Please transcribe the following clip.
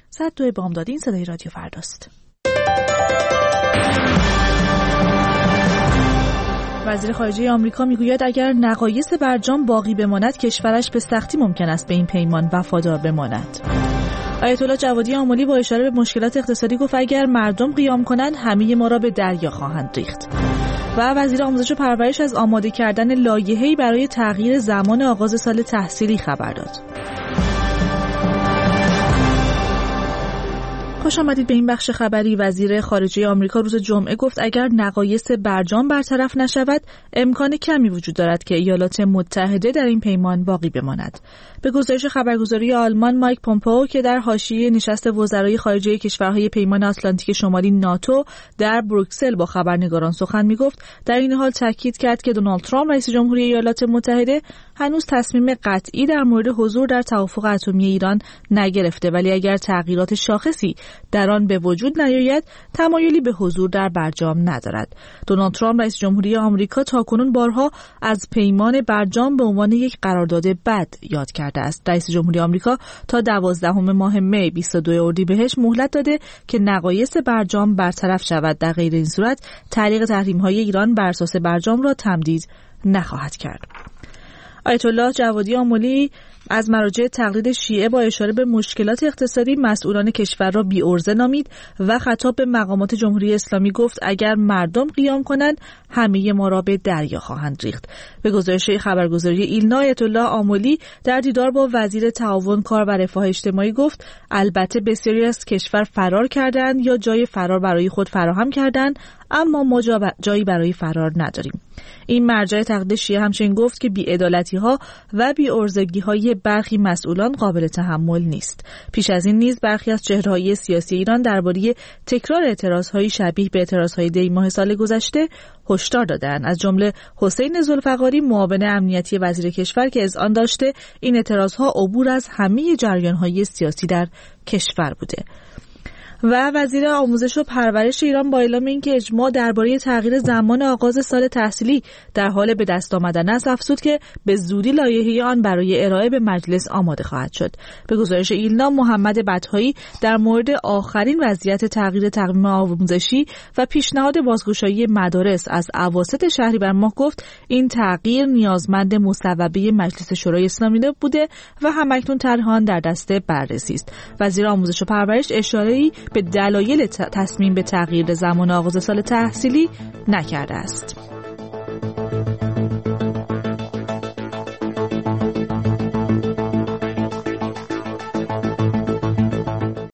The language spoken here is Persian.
102 بامداد. این صدای رادیو فرداست. وزیر خارجه آمریکا میگوید اگر نقایص برجام باقی بماند کشورش به سختی ممکن است به این پیمان وفادار بماند. آیت الله جوادی آملی با اشاره به مشکلات اقتصادی گفت اگر مردم قیام کنند همه ما را به دریا خواهند ریخت. و وزیر آموزش و پرورش از آماده کردن لایحه‌ای برای تغییر زمان آغاز سال تحصیلی خبر داد. خوش آمدید به این بخش خبری. وزیر خارجه آمریکا روز جمعه گفت اگر نقایص برجام برطرف نشود امکان کمی وجود دارد که ایالات متحده در این پیمان باقی بماند. به گزارش خبرگزاری آلمان مایک پومپئو که در حاشیه نشست وزرای خارجه کشورهای پیمان آتلانتیک شمالی ناتو در بروکسل با خبرنگاران سخن میگفت، در این حال تاکید کرد که دونالد ترامپ رئیس جمهوری ایالات متحده هنوز تصمیم قطعی در مورد حضور در توافق اتمی ایران نگرفته، ولی اگر تغییرات شاخصی در آن به وجود نیاید تمایلی به حضور در برجام ندارد. دونالد ترامپ رئیس جمهوری آمریکا تاکنون بارها از پیمان برجام به عنوان یک قرارداد بد یاد کرده است. رئیس جمهوری آمریکا تا 12 ماه می 22 اردیبهشت مهلت داده که نقایص برجام برطرف شود. در غیر این صورت تعلیق تحریم‌های ایران بر اساس برجام را تمدید نخواهد کرد. آیت الله جوادی آملی از مراجع تقلید شیعه با اشاره به مشکلات اقتصادی مسئولان کشور را بی‌عرضه نامید و خطاب به مقامات جمهوری اسلامی گفت اگر مردم قیام کنند همه ما را به دریا خواهند ریخت. به گزارش خبرگزاری ایلنا آیت الله آملی در دیدار با وزیر تعاون کار و رفاه اجتماعی گفت البته بسیاری از کشور فرار کردند یا جای فرار برای خود فراهم کردند، اما ما جایی برای فرار نداریم. این مرجع تقلید شیعه همچنین گفت که بی‌عدالتی‌ها و بی‌عرضگی‌های برخی مسئولان قابل تحمل نیست. پیش از این نیز برخی از چهره‌های سیاسی ایران درباره تکرار اعتراض‌های شبیه به اعتراض‌های دی ماه سال گذشته هشدار دادند، از جمله حسین ذوالفقاری معاون امنیتی وزیر کشور که اذعان داشته این اعتراض‌ها عبور از همه جریان‌های سیاسی در کشور بوده. و وزیر آموزش و پرورش ایران با اعلام اینکه اجماع درباره تغییر زمان آغاز سال تحصیلی در حال به دست آمدن است افزود که به زودی لایحه آن برای ارائه به مجلس آماده خواهد شد. به گزارش ایلنا محمد بطحایی در مورد آخرین وضعیت تغییر تقویم آموزشی و پیشنهاد بازگشایی مدارس از اواسط شهریور ماه گفت این تغییر نیازمند مصوبه مجلس شورای اسلامی بوده و همکنون طرح آن در دست بررسی است. وزیر آموزش و پرورش اشاره‌ای به دلایل تصمیم به تغییر زمان آغاز سال تحصیلی نکرده است.